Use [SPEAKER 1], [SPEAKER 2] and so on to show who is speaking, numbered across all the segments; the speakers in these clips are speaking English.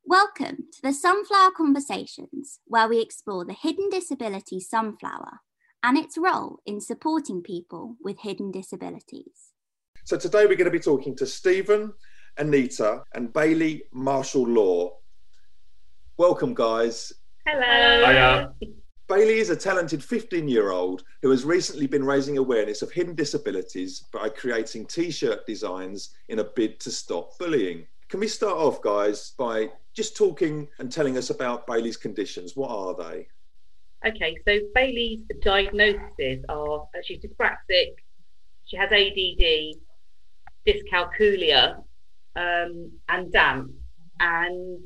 [SPEAKER 1] Welcome to the Sunflower Conversations, where we explore the hidden disability sunflower and its role in supporting people with hidden disabilities.
[SPEAKER 2] So today we're going to be talking to Stephen, Anita and Bailey Marshall-Law. Welcome, guys.
[SPEAKER 3] Hello.
[SPEAKER 4] Hiya.
[SPEAKER 2] Bailey is a talented 15-year-old who has recently been raising awareness of hidden disabilities by creating T-shirt designs in a bid to stop bullying. Can we start off, guys, by just talking and telling us about Bailey's conditions? What are they?
[SPEAKER 3] Okay, so Bailey's diagnoses are she's dyspraxic, she has ADD, dyscalculia, and DAMP, and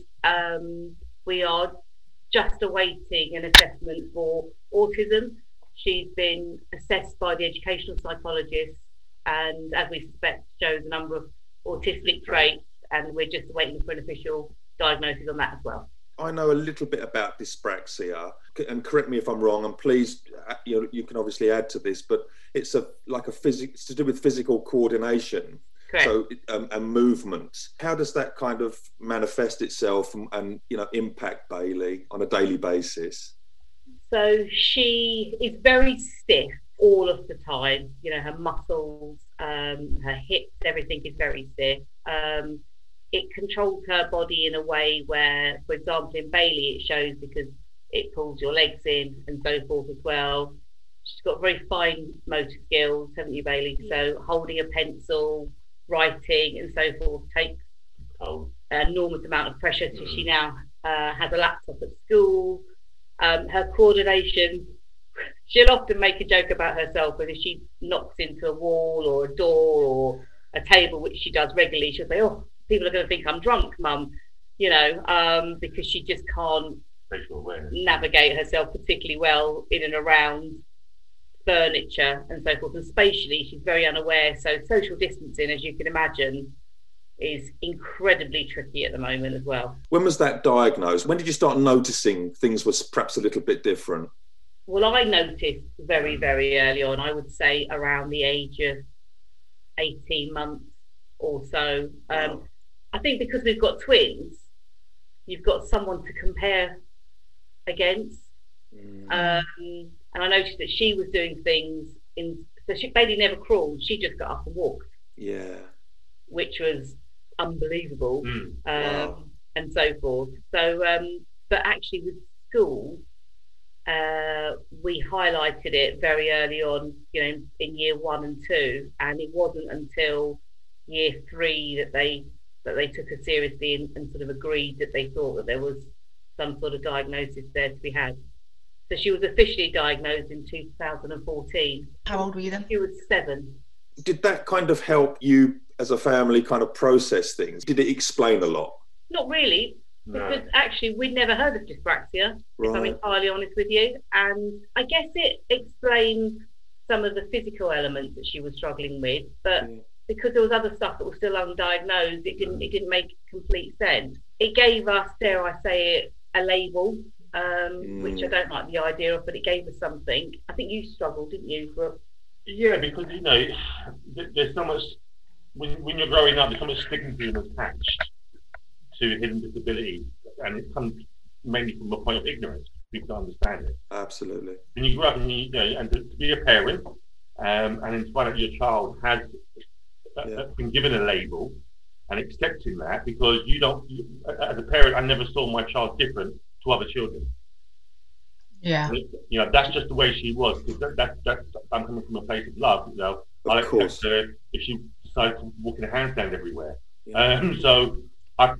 [SPEAKER 3] we are just awaiting an assessment for autism. She's been assessed by the educational psychologist, and as we suspect, shows a number of autistic traits, and we're just waiting for an official diagnosis on that as well.
[SPEAKER 2] I know a little bit about dyspraxia, and correct me if I'm wrong, and please, you can obviously add to this, but it's it's to do with physical coordination.
[SPEAKER 3] Correct.
[SPEAKER 2] So and movement. How does that kind of manifest itself and impact Bailey on a daily basis?
[SPEAKER 3] So she is very stiff all of the time. Her muscles, her hips, everything is very stiff. It controls her body in a way where, for example, in Bailey, it shows because it pulls your legs in and so forth as well. She's got very fine motor skills, haven't you, Bailey? So holding a pencil, writing and so forth takes an enormous amount of pressure. So she now has a laptop at school. Her coordination, she'll often make a joke about herself, but if she knocks into a wall or a door or a table, which she does regularly, she'll say, "Oh, people are going to think I'm drunk, Mum," because she just can't navigate herself particularly well in and around furniture and so forth. And spatially, she's very unaware. So social distancing, as you can imagine, is incredibly tricky at the moment as well.
[SPEAKER 2] When was that diagnosed? When did you start noticing things were perhaps a little bit different?
[SPEAKER 3] Well, I noticed very, very early on. I would say around the age of 18 months or so.
[SPEAKER 2] Wow.
[SPEAKER 3] I think because we've got twins, you've got someone to compare against. And I noticed that she was doing things Bailey never crawled, she just got up and walked.
[SPEAKER 2] Yeah.
[SPEAKER 3] Which was unbelievable.
[SPEAKER 2] Wow.
[SPEAKER 3] And so forth. So, but actually with school, we highlighted it very early on, in year 1 and 2, and it wasn't until year 3 that they took her seriously and sort of agreed that they thought that there was some sort of diagnosis there to be had. So she was officially diagnosed in 2014.
[SPEAKER 5] How old were you then?
[SPEAKER 3] She was 7.
[SPEAKER 2] Did that kind of help you as a family kind of process things? Did it explain a lot?
[SPEAKER 3] Not really, because actually we'd never heard of dyspraxia, if I'm entirely honest with you. And I guess it explained some of the physical elements that she was struggling with, but because there was other stuff that was still undiagnosed, it didn't make complete sense. It gave us, dare I say it, a label, which I don't like the idea of, but it gave us something. I think you struggled, didn't you?
[SPEAKER 4] Yeah, because there's so much when you're growing up, there's so much stigma attached to hidden disability, and it comes mainly from a point of ignorance. People don't understand it.
[SPEAKER 2] Absolutely.
[SPEAKER 4] When you grow up and to be a parent, and then to find out your child has been given a label and accepting that, because as a parent, I never saw my child different to other children.
[SPEAKER 5] Yeah.
[SPEAKER 4] That's just the way she was, because that's I'm coming from a place of love. I accept her if she decides to walk in a handstand everywhere. Yeah. So I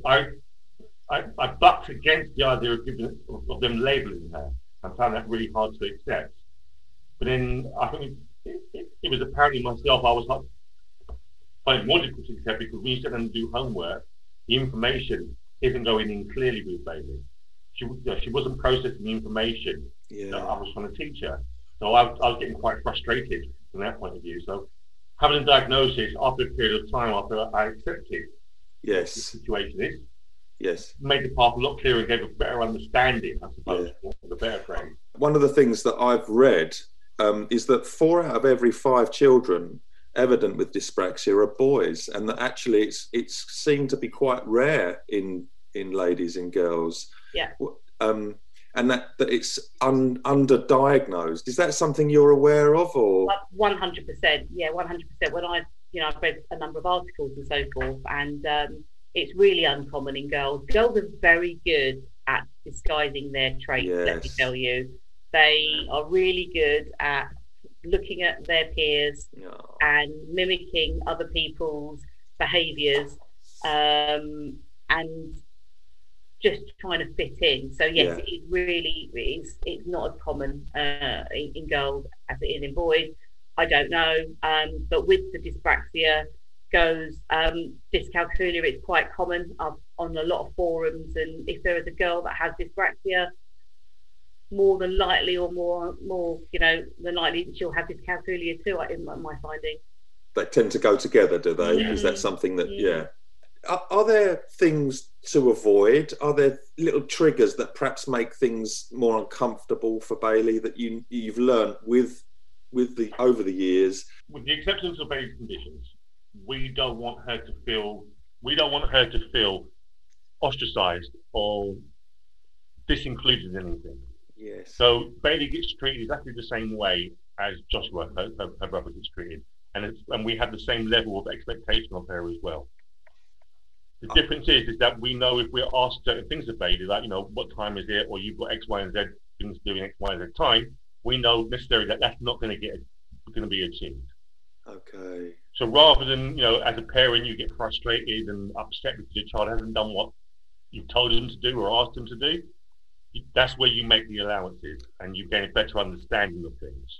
[SPEAKER 4] bucked against the idea of them labeling her. I found that really hard to accept. But then I think it was apparently myself. I was not finding more difficult to accept, because when you sit and do homework, the information isn't going in clearly with Bailey. She wasn't processing the information that I was trying to teach her. So I was getting quite frustrated from that point of view. So having a diagnosis after a period of time after I accepted what the situation is, made the path a lot clearer and gave a better understanding, I suppose, for the better phrase.
[SPEAKER 2] One of the things that I've read is that 4 out of every 5 children evident with dyspraxia are boys, and that actually it's seen to be quite rare in in ladies and girls.
[SPEAKER 3] Yeah.
[SPEAKER 2] And that it's underdiagnosed. Is that something you're aware of, or?
[SPEAKER 3] 100%. Yeah, 100%. When I've read a number of articles and so forth, and it's really uncommon in girls. Girls are very good at disguising their traits.
[SPEAKER 2] Yes.
[SPEAKER 3] Let me tell you, they are really good at looking at their peers and mimicking other people's behaviours, and just trying to fit in. So yes, it really is. It's not as common in girls as it is in boys. I don't know, but with the dyspraxia goes dyscalculia. It's quite common on a lot of forums, and if there is a girl that has dyspraxia, more than likely, or more than likely, she'll have dyscalculia too. In my finding,
[SPEAKER 2] they tend to go together, do they? Is that something that Are there things to avoid? Are there little triggers that perhaps make things more uncomfortable for Bailey that you've learned over the years?
[SPEAKER 4] With the acceptance of Bailey's conditions, we don't want her to feel ostracized or disincluded in anything.
[SPEAKER 2] Yes.
[SPEAKER 4] So Bailey gets treated exactly the same way as Joshua, her brother, gets treated, and we have the same level of expectation of her as well. The difference is that we know if we're asked certain things of Bailey, like, what time is it, or you've got X, Y, and Z things to do in X, Y, and Z time, we know necessarily that that's not going to be achieved.
[SPEAKER 2] Okay.
[SPEAKER 4] So rather than, as a parent, you get frustrated and upset because your child hasn't done what you've told them to do or asked them to do, that's where you make the allowances and you gain a better understanding of things.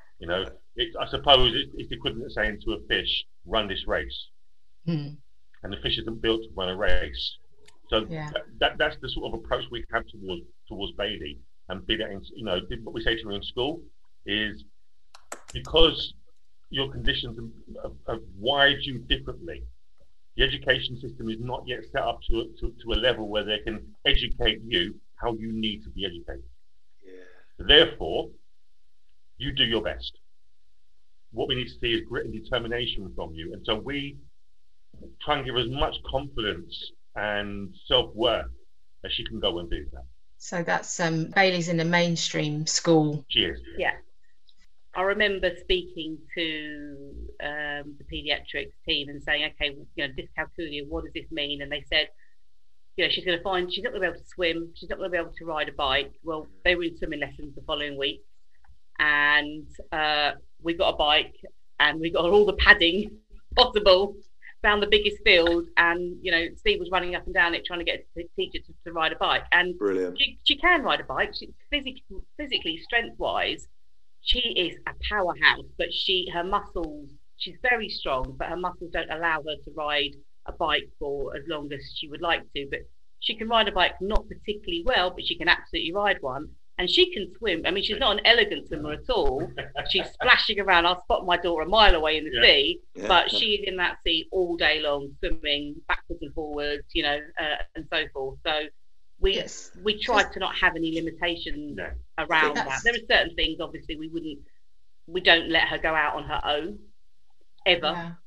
[SPEAKER 4] I suppose it's the equivalent of saying to a fish, run this race. And the fish isn't built to run a race. So that's the sort of approach we have towards Bailey. And be that what we say to her in school is, because your conditions have wired you differently, the education system is not yet set up to a level where they can educate you how you need to be educated. Therefore, you do your best. What we need to see is grit and determination from you. And so we try and give her as much confidence and self-worth as she can go and do that.
[SPEAKER 5] So that's Bailey's in a mainstream school.
[SPEAKER 4] She is.
[SPEAKER 3] Yeah. I remember speaking to the paediatrics team and saying, okay, dyscalculia, what does this mean? And they said, she's not going to be able to swim, she's not going to be able to ride a bike. Well, they were in swimming lessons the following week, and we got a bike and we got all the padding possible, found the biggest field, and Steve was running up and down it trying to get the teacher to ride a bike. And
[SPEAKER 2] brilliant.
[SPEAKER 3] She can ride a bike. She physically, strength-wise, she is a powerhouse, but her muscles, she's very strong, but her muscles don't allow her to ride a bike for as long as she would like to. But she can ride a bike not particularly well, but she can absolutely ride one. And she can swim. I mean, she's not an elegant swimmer at all. She's splashing around. I'll spot my daughter a mile away in the sea, but she's in that sea all day long, swimming backwards and forwards, and so forth. So we try to not have any limitations around that. There are certain things, obviously, we don't let her go out on her own ever,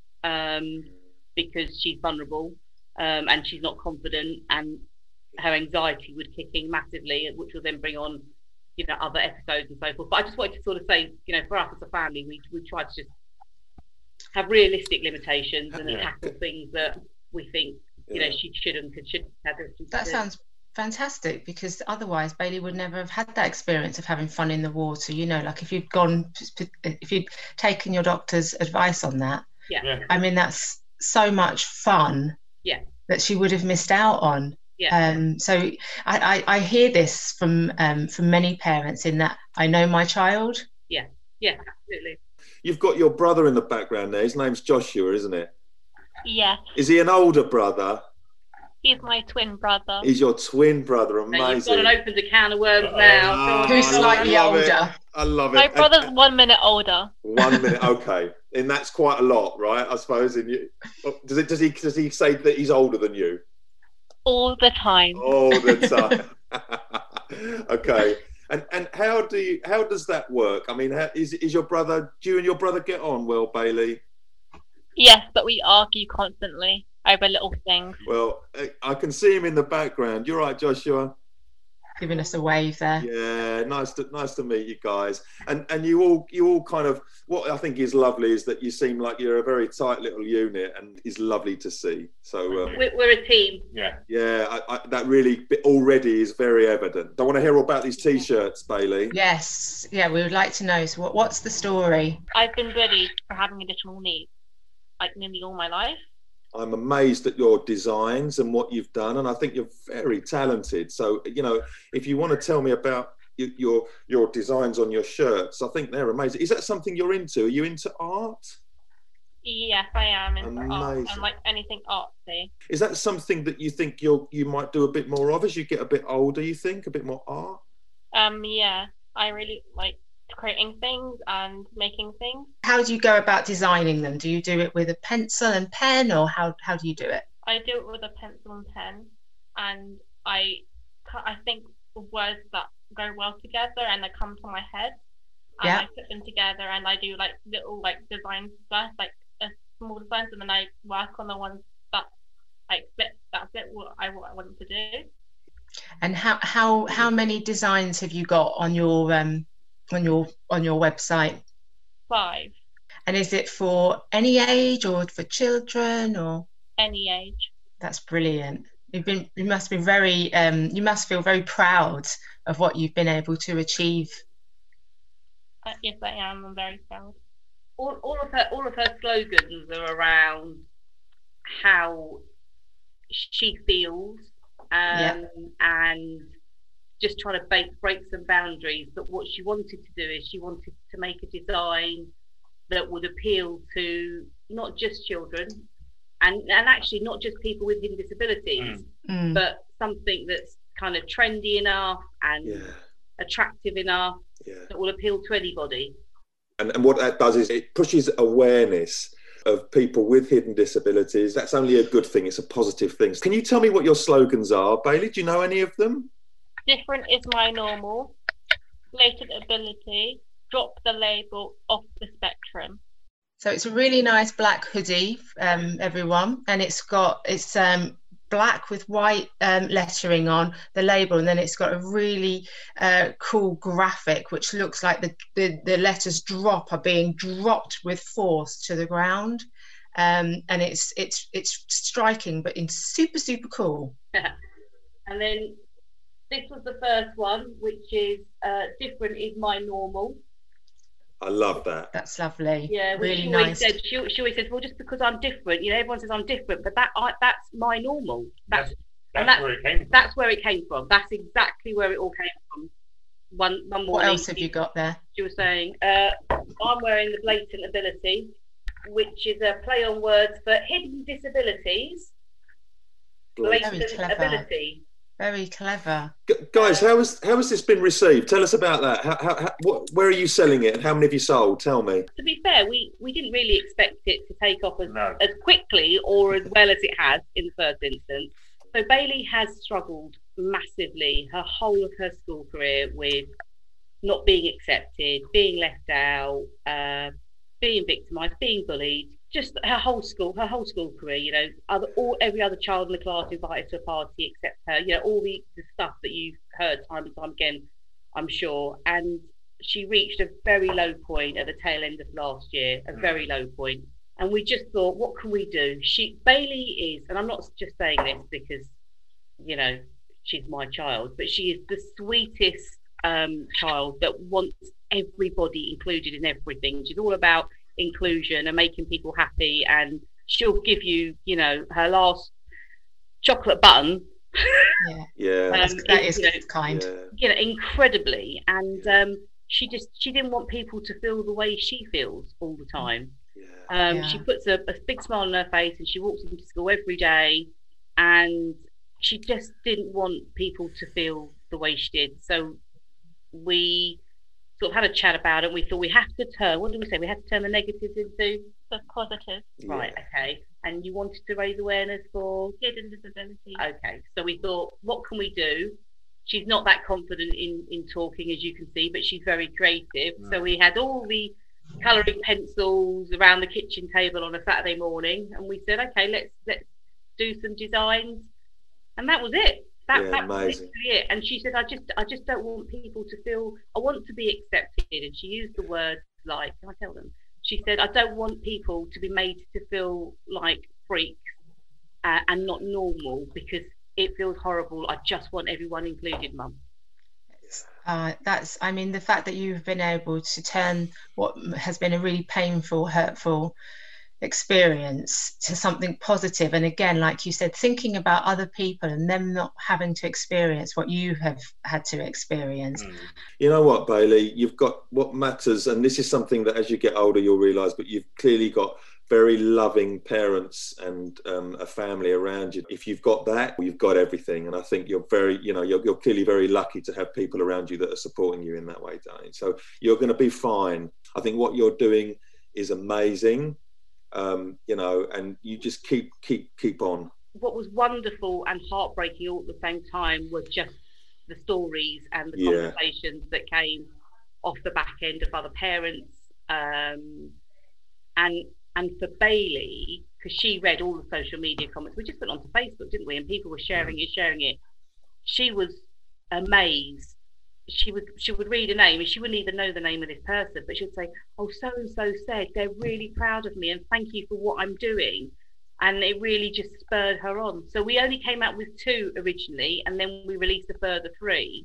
[SPEAKER 3] because she's vulnerable, and she's not confident, and her anxiety would kick in massively, which will then bring on other episodes and so forth. But I just wanted to sort of say, for us as a family, we try to just have realistic limitations and tackle things that we think she should have.
[SPEAKER 5] That sounds fantastic, because otherwise Bailey would never have had that experience of having fun in the water. Like if you'd taken your doctor's advice on that, I mean, that's so much fun that she would have missed out on. So I hear this from many parents, in that I know my child.
[SPEAKER 3] Yeah, absolutely.
[SPEAKER 2] You've got your brother in the background there. His name's Joshua, isn't it?
[SPEAKER 6] Yeah.
[SPEAKER 2] Is he an older brother?
[SPEAKER 6] He's my twin brother.
[SPEAKER 2] He's your twin brother. Amazing.
[SPEAKER 3] Now you've got an opened a can of worms now.
[SPEAKER 5] Who's slightly older?
[SPEAKER 2] I love it.
[SPEAKER 6] My brother's 1 minute older.
[SPEAKER 2] 1 minute, okay. And that's quite a lot, right? I suppose. Does he say that he's older than you?
[SPEAKER 6] All the time.
[SPEAKER 2] All the time. Okay. And how does that work? I mean, is your brother? Do you and your brother get on well, Bailey?
[SPEAKER 6] Yes, but we argue constantly. over little things.
[SPEAKER 2] Well, I can see him in the background. You're right, Joshua.
[SPEAKER 5] Giving us a wave there.
[SPEAKER 2] Yeah, nice to meet you guys. And you all kind of, what I think is lovely is that you seem like you're a very tight little unit, and it's lovely to see. So
[SPEAKER 3] we're a team.
[SPEAKER 2] Yeah, that really already is very evident. I want to hear all about these T-shirts, Bailey.
[SPEAKER 5] Yes, yeah, we would like to know. So what's the story?
[SPEAKER 6] I've been bullied for having additional needs, like nearly all my life.
[SPEAKER 2] I'm amazed at your designs and what you've done, and I think you're very talented. So, you know, if you want to tell me about your designs on your shirts, I think they're amazing. Is that something you're into? Are you into art?
[SPEAKER 6] Yes, I am into art,
[SPEAKER 2] Amazing.
[SPEAKER 6] and like anything artsy.
[SPEAKER 2] Is that something that you think you might do a bit more of as you get a bit older? You think a bit more art?
[SPEAKER 6] Yeah, I really like creating things and making things.
[SPEAKER 5] How do you go about designing them? Do you do it with a pencil and pen, or how do you do it?
[SPEAKER 6] I do it with a pencil and pen, and I think of words that go well together and they come to my head, and I put them together, and I do like little like designs first, like small designs, and then I work on the ones that like fit what I want to do. And
[SPEAKER 5] how many designs have you got on your website?
[SPEAKER 6] 5.
[SPEAKER 5] And is it for any age or for children or?
[SPEAKER 6] Any age.
[SPEAKER 5] That's brilliant. You must be very you must feel very proud of what you've been able to achieve.
[SPEAKER 6] Yes, I am. I'm very proud.
[SPEAKER 3] All of her slogans are around how she feels, and just trying to break some boundaries. But what she wanted to do is she wanted to make a design that would appeal to not just children, and actually not just people with hidden disabilities, but something that's kind of trendy enough and attractive enough that will appeal to anybody.
[SPEAKER 2] And what that does is it pushes awareness of people with hidden disabilities. That's only a good thing. It's a positive thing. Can you tell me what your slogans are, Bailey? Do you know any of them?
[SPEAKER 6] Different is my normal. Latent ability. Drop the label off the spectrum.
[SPEAKER 5] So it's a really nice black hoodie, everyone, and it's black with white lettering on the label, and then it's got a really cool graphic which looks like the letters are being dropped with force to the ground, and it's striking, but in super cool.
[SPEAKER 3] And then this was the first one, which is different is my normal.
[SPEAKER 2] I love that.
[SPEAKER 5] That's lovely.
[SPEAKER 3] Yeah,
[SPEAKER 5] really
[SPEAKER 3] she
[SPEAKER 5] nice.
[SPEAKER 3] She always says, well, just because I'm different, everyone says I'm different, but that's my normal. That's where it came from. That's where it came from. That's exactly where it all came from. One morning.
[SPEAKER 5] What else have you got there?
[SPEAKER 3] She was saying, I'm wearing the blatant ability, which is a play on words for hidden disabilities. Blatant ability.
[SPEAKER 5] Very clever.
[SPEAKER 2] Guys, how has this been received? Tell us about that. Where are you selling it, and how many have you sold? Tell me.
[SPEAKER 3] To be fair, we didn't really expect it to take off as quickly or as well as it has in the first instance. So Bailey has struggled massively her whole of her school career with not being accepted, being left out, being victimised, being bullied. Just her whole school career, every other child in the class invited to a party except her, all the stuff that you've heard time and time again, I'm sure. And she reached a very low point at the tail end of last year, a very low point. And we just thought, what can we do? Bailey is, and I'm not just saying this because, she's my child, but she is the sweetest child that wants everybody included in everything. She's all about inclusion and making people happy, and she'll give you her last chocolate button.
[SPEAKER 5] That is kind.
[SPEAKER 3] Incredibly. And she didn't want people to feel the way she feels all the time. She puts a big smile on her face and she walks into school every day, and she just didn't want people to feel the way she did. So we sort of had a chat about it. We thought we have to turn, what did we say? We had to turn the negatives into
[SPEAKER 6] the positive.
[SPEAKER 3] Right, okay. And you wanted to raise awareness for
[SPEAKER 6] hidden disability.
[SPEAKER 3] Okay, so we thought, what can we do? She's not that confident in talking, as you can see, but she's very creative. No. So we had all the colouring pencils around the kitchen table on a Saturday morning, and we said, okay, let's do some designs, and that was it. That was literally it. And she said, I just don't want people to feel, I want to be accepted. And she used the words like, can I tell them? She said, I don't want people to be made to feel like freaks and not normal, because it feels horrible. I just want everyone included, Mum.
[SPEAKER 5] I mean, the fact that you've been able to turn what has been a really painful, hurtful experience to something positive, and again, like you said, thinking about other people and them not having to experience what you have had to experience.
[SPEAKER 2] You know what, Bailey, you've got what matters, and this is something that as you get older you'll realise, but you've clearly got very loving parents and a family around you. If you've got that, you've got everything. And I think you're very, you're clearly very lucky to have people around you that are supporting you in that way, darling. So you're going to be fine. I think what you're doing is amazing, and you just keep on.
[SPEAKER 3] What was wonderful and heartbreaking all at the same time was just the stories and the conversations that came off the back end of other parents, and for Bailey, because she read all the social media comments, we just put onto Facebook, didn't we? And people were sharing it. She was amazed. She would read a name and she wouldn't even know the name of this person, but she'd say, oh, so-and-so said they're really proud of me and thank you for what I'm doing. And it really just spurred her on. So we only came out with 2 originally, and then we released a further 3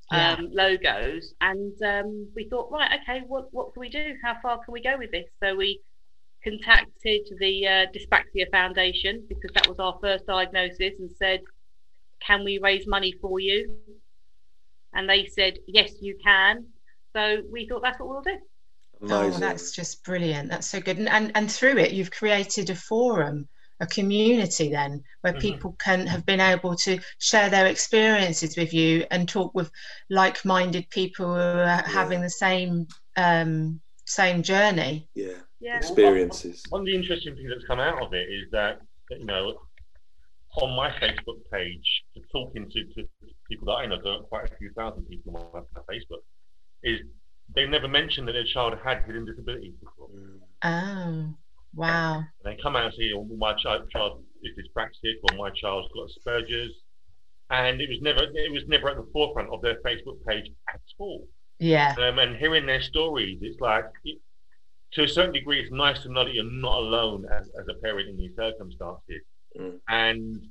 [SPEAKER 3] logos. And we thought, right, okay, what can we do? How far can we go with this? So we contacted the Dyspraxia Foundation, because that was our first diagnosis, and said, can we raise money for you? And they said, yes, you can. So we thought that's what we'll do.
[SPEAKER 2] Amazing.
[SPEAKER 5] Oh, that's just brilliant. That's so good. And through it, you've created a forum, a community then, where people have been able to share their experiences with you and talk with like-minded people who are having the same journey.
[SPEAKER 2] Experiences.
[SPEAKER 4] One of the interesting things that's come out of it is that, on my Facebook page, talking to people that I know, there are quite a few thousand people on my Facebook, is they never mentioned that their child had hidden disabilities before.
[SPEAKER 5] Oh, wow.
[SPEAKER 4] And they come out and say, oh, my child is dyspraxic, or my child's got Asperger's, and it was never at the forefront of their Facebook page at all.
[SPEAKER 5] Yeah.
[SPEAKER 4] And hearing their stories, it's like, to a certain degree, it's nice to know that you're not alone as a parent in these circumstances, and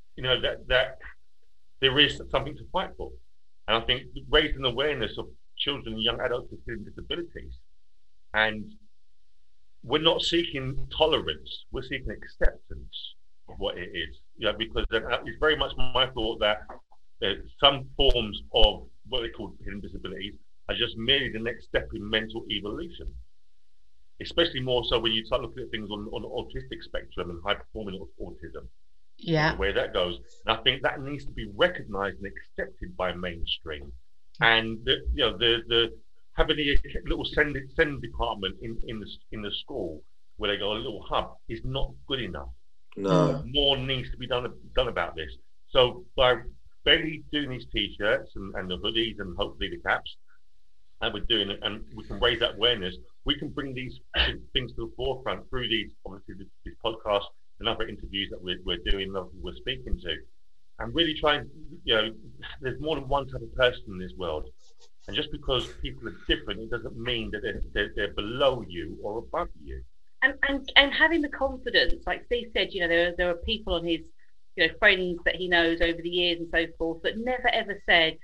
[SPEAKER 4] that there is something to fight for. And I think raising awareness of children and young adults with hidden disabilities, and we're not seeking tolerance, we're seeking acceptance of what it is. Because it's very much my thought that some forms of what they call hidden disabilities are just merely the next step in mental evolution. Especially more so when you start looking at things on the autistic spectrum and high-performing autism.
[SPEAKER 5] Yeah.
[SPEAKER 4] Where that goes. And I think that needs to be recognised and accepted by mainstream. And the having a little send department in the school where they go, a little hub, is not good enough.
[SPEAKER 2] No.
[SPEAKER 4] More needs to be done about this. So by Bailey doing these t-shirts and the hoodies and hopefully the caps, and we're doing it, and we can raise that awareness, we can bring these things to the forefront through these, obviously, this podcast and other interviews that we're doing, that we're speaking to, and really try and, there's more than one type of person in this world. And just because people are different, it doesn't mean that they're below you or above you.
[SPEAKER 3] And having the confidence, like Steve said, there are people on his, friends that he knows over the years and so forth, that never ever said,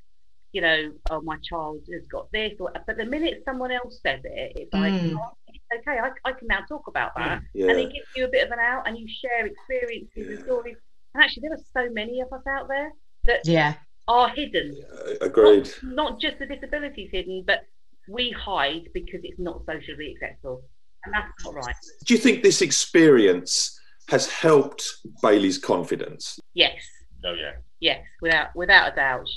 [SPEAKER 3] oh, my child has got this, but the minute someone else says it, it's like, okay, I can now talk about that. And it gives you a bit of an out, and you share experiences and stories. And actually, there are so many of us out there that are hidden.
[SPEAKER 2] Agreed.
[SPEAKER 3] Not just the disabilities hidden, but we hide because it's not socially acceptable, and that's not right.
[SPEAKER 2] Do you think this experience has helped Bailey's confidence?
[SPEAKER 3] Yes.
[SPEAKER 4] Oh yeah.
[SPEAKER 3] Yes, without a doubt.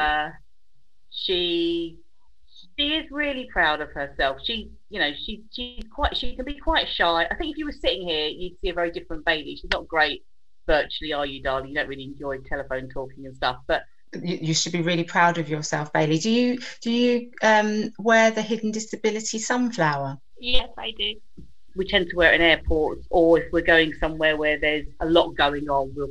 [SPEAKER 3] She is really proud of herself. She can be quite shy. I think if you were sitting here, you'd see a very different Bailey. She's not great virtually, are you, darling? You don't really enjoy telephone talking and stuff, but
[SPEAKER 5] you should be really proud of yourself, Bailey. Do you wear the hidden disability sunflower?
[SPEAKER 6] Yes, I do.
[SPEAKER 3] we tend to wear it in airports, or if we're going somewhere where there's a lot going on, we'll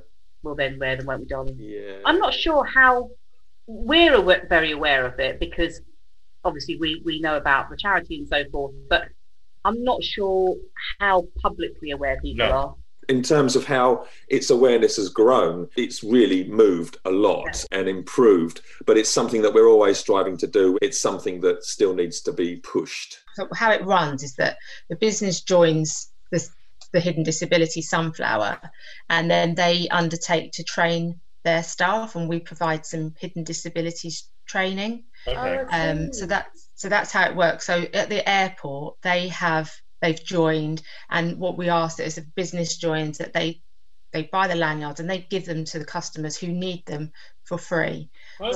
[SPEAKER 3] then wear them, won't we, darling?
[SPEAKER 2] Yeah.
[SPEAKER 3] I'm not sure how we're very aware of it, because obviously we know about the charity and so forth, but I'm not sure how publicly aware people are.
[SPEAKER 2] In terms of how its awareness has grown, it's really moved a lot and improved, but it's something that we're always striving to do. It's something that still needs to be pushed.
[SPEAKER 5] So how it runs is that the business joins the Hidden Disability Sunflower, and then they undertake to train their staff, and we provide some hidden disabilities training.
[SPEAKER 4] Okay.
[SPEAKER 5] So that's how it works. So at the airport, they've joined, and what we ask is a business joins, that they buy the lanyards and they give them to the customers who need them for free.
[SPEAKER 4] Okay.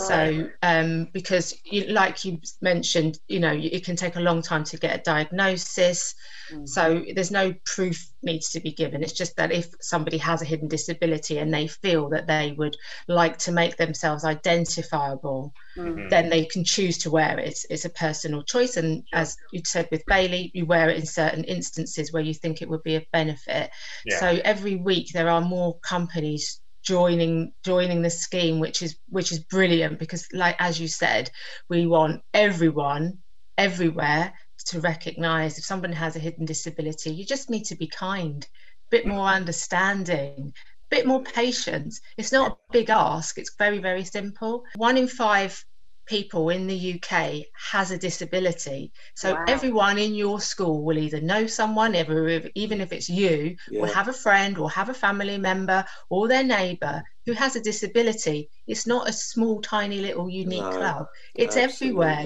[SPEAKER 5] So because like you mentioned, it can take a long time to get a diagnosis. So there's no proof needs to be given. It's just that if somebody has a hidden disability and they feel that they would like to make themselves identifiable, then they can choose to wear it. It's a personal choice, and as you said with Bailey, you wear it in certain instances where you think it would be a benefit. So every week there are more companies joining the scheme, which is brilliant, because like as you said, we want everyone everywhere to recognize if somebody has a hidden disability. You just need to be kind, a bit more understanding, a bit more patience. It's not a big ask, it's very, very simple. 1 in 5 people in the UK has a disability. So everyone in your school will either know someone, even if it's you, will have a friend or have a family member or their neighbour who has a disability. It's not a small, tiny little unique club. It's everywhere,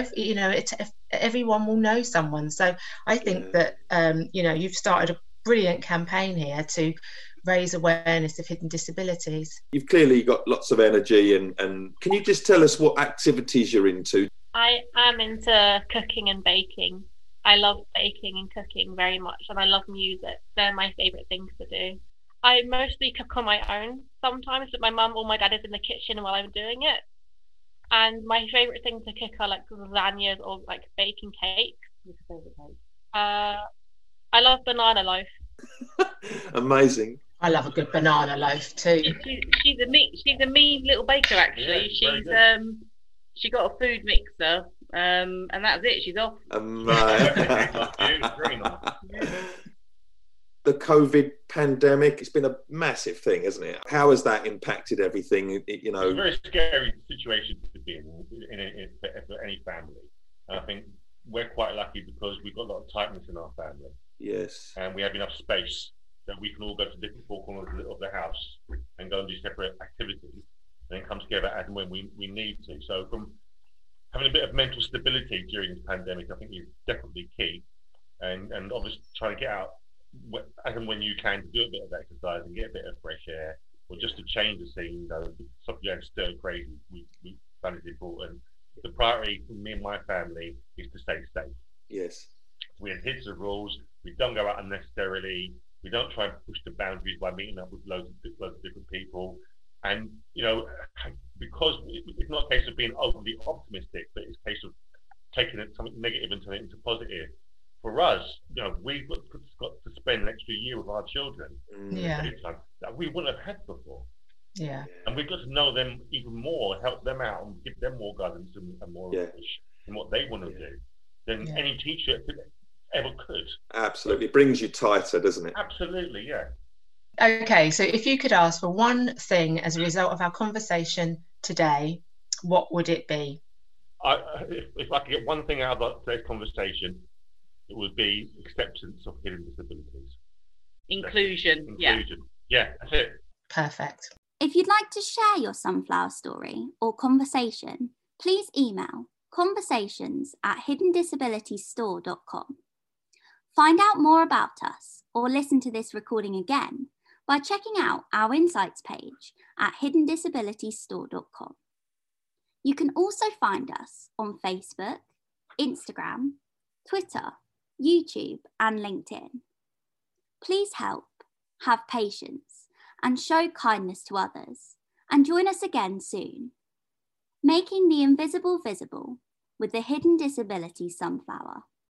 [SPEAKER 5] everyone will know someone. So I think that, you've started a brilliant campaign here to raise awareness of hidden disabilities.
[SPEAKER 2] You've clearly got lots of energy, and can you just tell us what activities you're into?
[SPEAKER 6] I am into cooking and baking. I love baking and cooking very much, and I love music. They're my favourite things to do. I mostly cook on my own sometimes, but my mum or my dad is in the kitchen while I'm doing it. And my favourite things to cook are like lasagnas or like baking cakes. What's your favourite cake? I love banana loaf.
[SPEAKER 2] Amazing.
[SPEAKER 5] I love a good banana loaf too.
[SPEAKER 3] She's a mean little baker, actually. She got a food mixer, and that's it. She's off.
[SPEAKER 2] The COVID pandemic, it's been a massive thing, isn't it? How has that impacted everything?
[SPEAKER 4] It's a very scary situation to be in for any family. And I think we're quite lucky because we've got a lot of tightness in our family.
[SPEAKER 2] Yes.
[SPEAKER 4] And we have enough space that we can all go to different four corners of the house and go and do separate activities and then come together as and when we need to. So from having a bit of mental stability during this pandemic, I think is definitely key. And obviously trying to get out as and when you can to do a bit of exercise and get a bit of fresh air, or just to change the scene, something that's still crazy, we find it important. The priority for me and my family is to stay safe.
[SPEAKER 2] Yes.
[SPEAKER 4] We adhere to the rules. We don't go out unnecessarily. We don't try and push the boundaries by meeting up with loads of different people. And, because it's not a case of being overly optimistic, but it's a case of taking something negative and turning it into positive. For us, we've got to spend an extra year with our children that we wouldn't have had before.
[SPEAKER 5] Yeah.
[SPEAKER 4] And we've got to know them even more, help them out, and give them more guidance and more in what they want to do than any teacher ever could.
[SPEAKER 2] Absolutely. It brings you tighter, doesn't it?
[SPEAKER 4] Absolutely, yeah.
[SPEAKER 5] Okay, so if you could ask for one thing as a result of our conversation today, what would it be?
[SPEAKER 4] If I could get one thing out of today's conversation, it would be acceptance of hidden disabilities.
[SPEAKER 3] Inclusion.
[SPEAKER 4] Yeah, that's it.
[SPEAKER 5] Perfect.
[SPEAKER 1] If you'd like to share your sunflower story or conversation, please email conversations@hiddendisabilitiesstore.com. Find out more about us or listen to this recording again by checking out our insights page at hiddendisabilitiesstore.com. You can also find us on Facebook, Instagram, Twitter, YouTube, and LinkedIn. Please help, have patience, and show kindness to others, and join us again soon. Making the invisible visible with the Hidden Disability Sunflower.